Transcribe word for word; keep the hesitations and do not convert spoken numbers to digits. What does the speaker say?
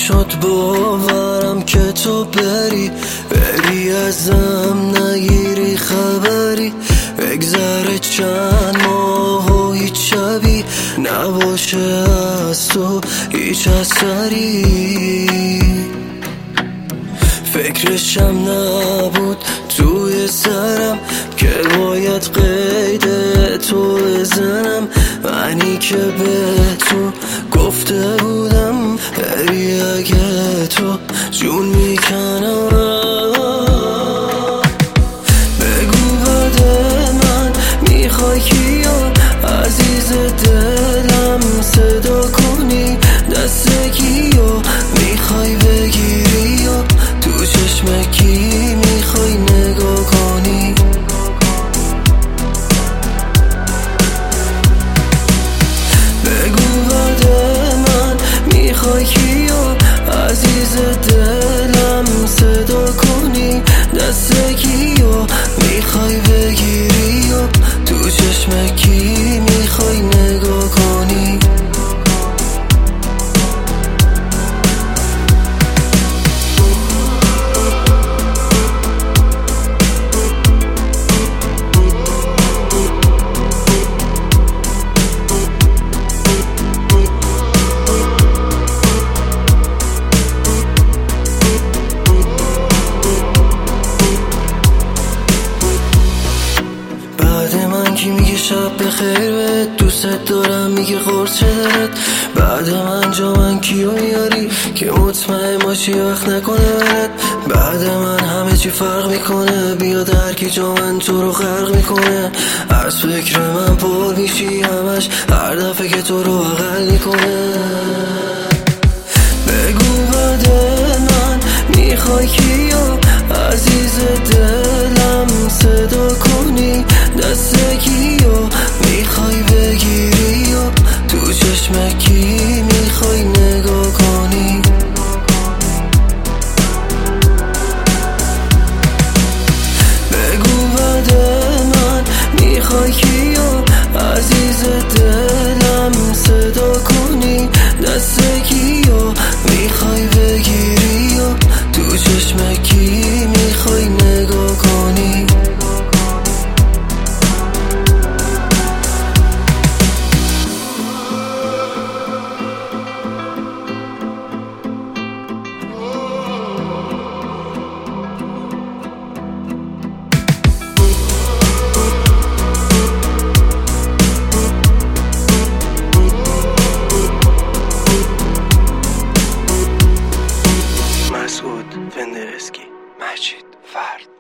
نمیشد باورم که تو بری بری ازم نگیری خبری، بگذره چند ماه و هیچ شبی نباشه از تو هیچ اثری. فکرشم نبود توی سرم که باید قید تو بزنم، منی که به تو گفته بودم بری اگه تو جون میکنم. بگو بعد من میخوای کیو عزیز دلم صدا کنی، دست کیو میخوای بگیری و تو چشم کی میخوای نگاه کنی. بگو بعد من میخوای کیو عزیز دلم صدا کنی، دست کیو میخوای بگیری و تو چشم کی میخوای نگاه کنی. کی میگه شب بخیر بهت، دوست دارم میگه قرص دارد. بعد من جا من کیو میاری که مطمئن باشی وقت نکنه برد. بعد من همه چی فرق میکنه، بیاد هر کی جا من تو رو خرق میکنه. از فکر من پر میشی همش هر دفعه که تو رو بغل میکنه. بگو بعد من میخوای کیو عزیز دلم صدا کنی، دست کیو میخوای بگیری و تو چشم کی میخوای نگاه کنی. بگو بعد من میخوای کیو عزیز دلم صدا کنی، دست کیو میخوای بگیری و تو چشم کی میخوای نگاه کنی. مسعود فندرسکی، مجید فرد.